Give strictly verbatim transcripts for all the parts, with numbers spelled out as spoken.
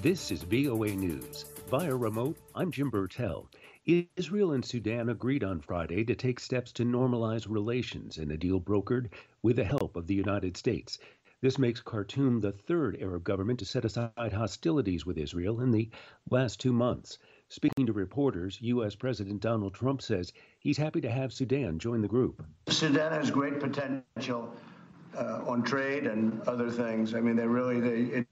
This is V O A News. Via remote, I'm Jim Burtell. Israel and Sudan agreed on Friday to take steps to normalize relations in a deal brokered with the help of the United States. This makes Khartoum the third Arab government to set aside hostilities with Israel in the last two months. Speaking to reporters, U S. President Donald Trump says he's happy to have Sudan join the group. Sudan has great potential uh, on trade and other things. I mean, they really, they, it,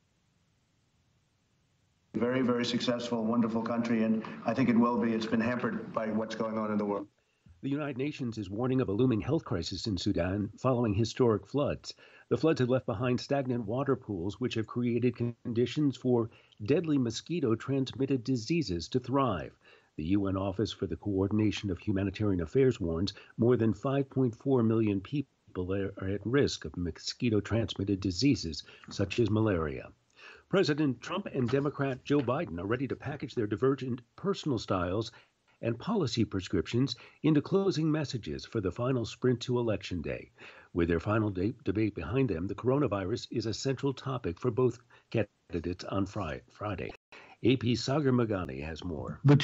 very, very successful, wonderful country, and I think it will be. It's been hampered by what's going on in the world. The United Nations is warning of a looming health crisis in Sudan following historic floods. The floods have left behind stagnant water pools, which have created conditions for deadly mosquito-transmitted diseases to thrive. The U N Office for the Coordination of Humanitarian Affairs warns more than five point four million people are at risk of mosquito-transmitted diseases such as malaria. President Trump and Democrat Joe Biden are ready to package their divergent personal styles and policy prescriptions into closing messages for the final sprint to Election Day. With their final de- debate behind them, the coronavirus is a central topic for both candidates on Friday. Friday. A P's Sagar Magani has more. The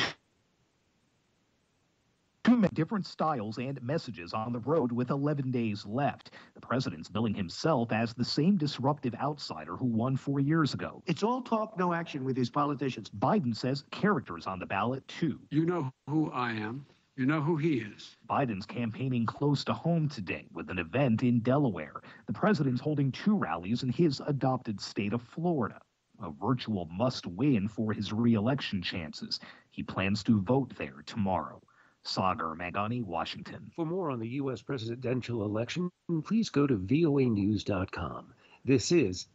two men different styles and messages on the road with eleven days left. The president's billing himself as the same disruptive outsider who won four years ago. It's all talk, no action with these politicians. Biden says characters on the ballot, too. You know who I am. You know who he is. Biden's campaigning close to home today with an event in Delaware. The president's holding two rallies in his adopted state of Florida. A virtual must-win for his re-election chances. He plans to vote there tomorrow. Sagar Magani, Washington. For more on the U S presidential election, please go to V O A news dot com. This is